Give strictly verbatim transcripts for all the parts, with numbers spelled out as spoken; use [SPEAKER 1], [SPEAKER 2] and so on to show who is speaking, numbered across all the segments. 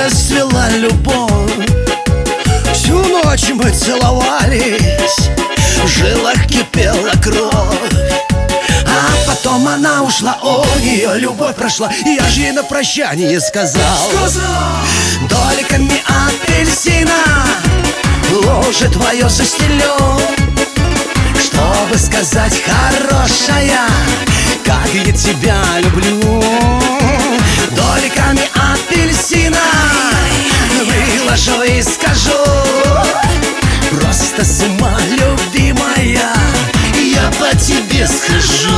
[SPEAKER 1] расцвела любовь. Всю ночь мы целовались, в жилах кипела кровь. А потом она ушла, о, ее любовь прошла. И я же ей на прощание сказал: дольками апельсина ложе твое застелю, чтобы сказать, хорошая, как я тебя люблю. Дольками апельсина выложу и скажу: просто с ума, любимая, я по тебе схожу.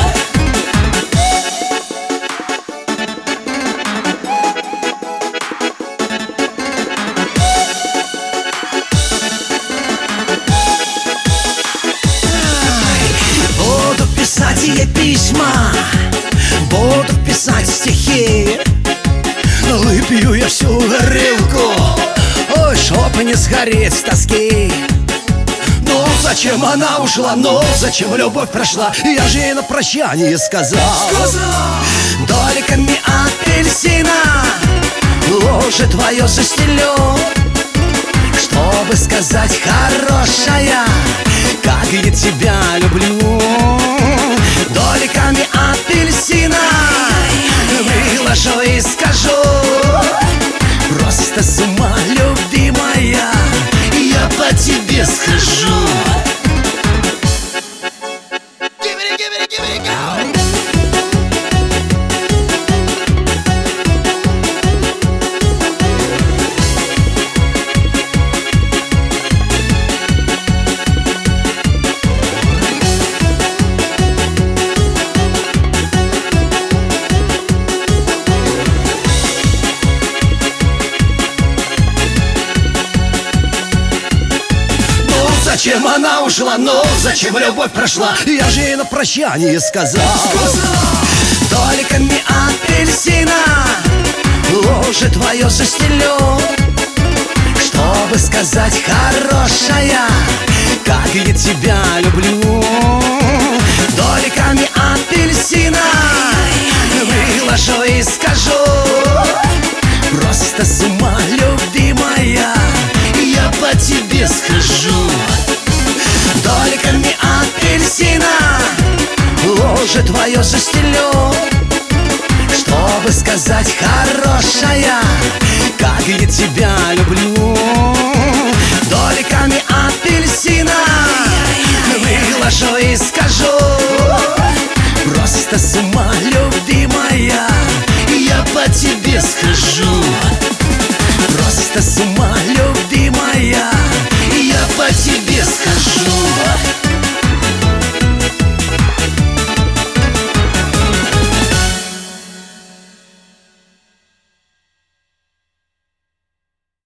[SPEAKER 1] Буду писать ей письма, буду писать стихи, выпью я всю горелку, ой, чтоб не сгореть с тоски. Ну зачем она ушла, ну зачем любовь прошла? Я же ей на прощание сказал: дольками апельсина ложе твое застелю, чтобы сказать, хорошая, как я тебя люблю. Дольками апельсина выложу и скажу: просто с ума, любимая, я по тебе схожу. Зачем она ушла, ну зачем любовь прошла? Я же ей на прощание сказал: дольками апельсина ложе твое застелю, чтобы сказать, хорошая, как я тебя люблю. Дольками апельсина выложу и скажу: просто с ума, любимая, я по тебе схожу. Дольками апельсина ложе твое застелю, чтобы сказать, хорошая, как я тебя люблю. Дольками апельсина выложу и скажу: просто с ума, любимая, я по тебе схожу. Просто с ума,